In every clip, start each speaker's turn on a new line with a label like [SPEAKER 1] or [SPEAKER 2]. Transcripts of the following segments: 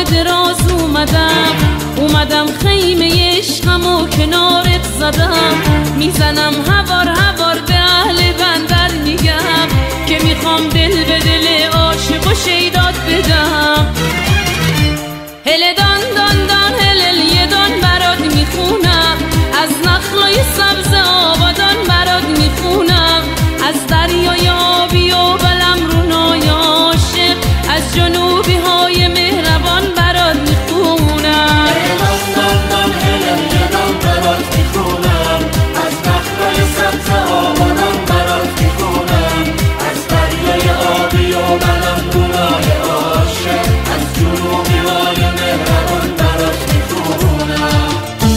[SPEAKER 1] دراز اومدم خیمه عشقمو کنارت زدم، میزنم هوار به اهل بندر میگم که میخوام دل به دل عاشق و شیدات بدم. هل دان دان دان هلل یه دان برات میخونم، از نخلای سبز آبادان برات میخونم، از دریای آبی و بلم رونای عاشق، از جنوبی های مهربان برات میخونم.
[SPEAKER 2] دان دان دان هلل یه دان برات میخونم، از نخلای سبز آبادان برات میخونم، از دریای آبی و بلم رونای عاشق، از جنوبی های مهربان برات میخونم.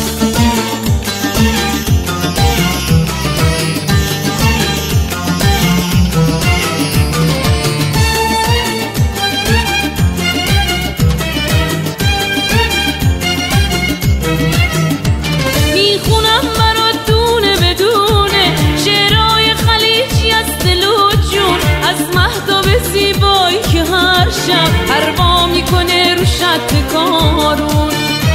[SPEAKER 1] میخونم برات دونه بدونه شعرهای خلیجی از دل و جون، از مهتاب زیبایی که هر شب هروا میکنه رو شط کارون.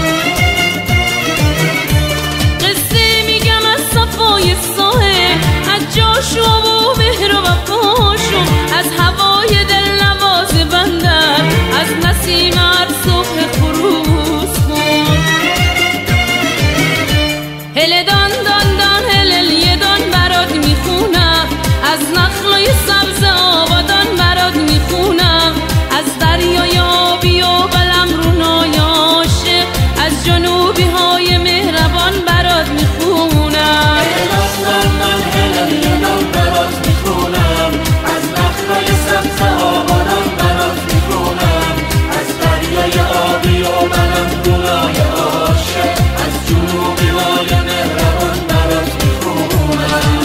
[SPEAKER 1] قصه میگم از صفای ساحل، از جاشو و مهر و وفاشون، از هوای دلنواز بندر، از نسیمت صبح خروس خون. هل دان دان دان هلل یه دان برات میخونم، از نخلای سبز آبادان برات میخونم، از دریای آبی و بلم رونای عاشق، از جنوبی های مهربان برات میخونم.
[SPEAKER 2] دان دان دان هلل یه دان برات میخونم، از نخلای سبز آبادان برات میخونم، از دریای آبی و بلم رونای عاشق، از جنوبی های مهربان برات میخونم.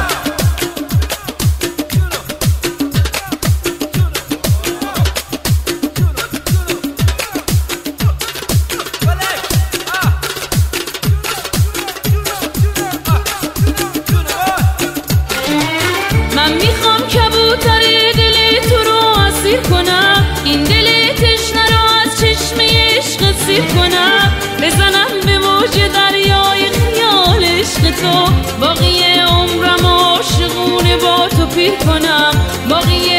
[SPEAKER 1] من میخوام کبوتر دل تو رو اسیر کنم، این دل تشنه رو از چشمه عشق سیر کنم، بزنم به موج دریای خیال عشق تو، باقی عمرم عاشقونه با تو پیر کنم، باقی